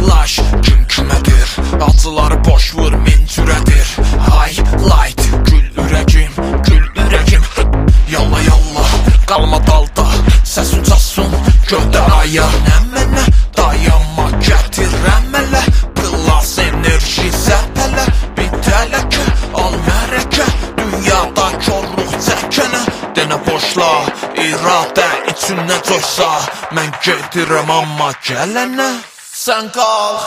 Paylaş, kim kimədir? Acıları boş vur, min cürədir. Highlight, gül ürəgim. Yalla yalla, qalma dalda, səs ucasın göydə aya. Nə mənə dayanma, gətirəm ələ, plus enerji zəpələ. Bir tələkə, al mərəkə, dünyada korluq çəkənə. Denə boşla, iradə içinə coşsa, mən gedirəm amma gələnə sən qal.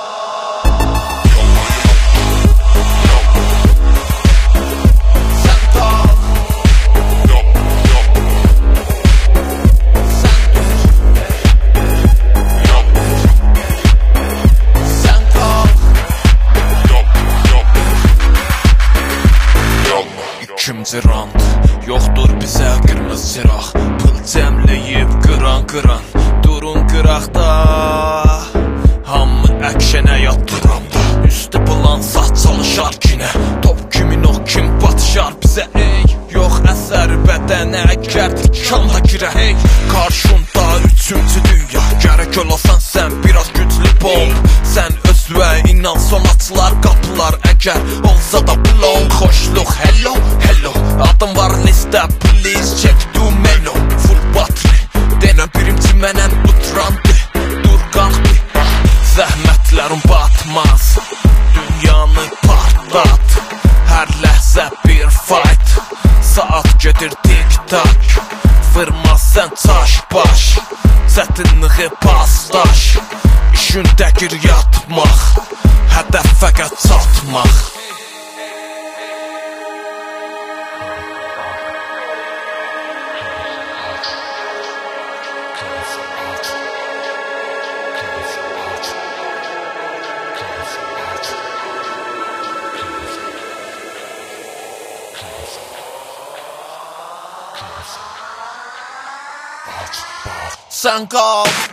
İkinci rand, yoxdur bizə qırmızı çıraq. Pıl cəmləyib qıran, durun qıraqda. Hamı əkşənə yatdıramda, üstü bulan saç çalışar kinə. Top kimin o kim batışar bizə ey. Yox əsər bədənə gərdik kanda girə hey. Qarşında üçüncü dünya, gərək olasan sən biraz güclü bomb. Sən özvə inan son açılar qapılar, əgər olsa da blon. Xoşluq hello, adım var listə, please check do menu. Full battery, denə birimci mənən utrandı. Dur qalxdı, zəhmətlərim batmaz, dünyanı partlat. Hər ləhzə bir fight, saat gedir tik-tak. Vırmaz sən çaş baş, çətinliği pasdaş. İşin dəgir yatmaq, hədəf fəqət çatmaq. Sən qal.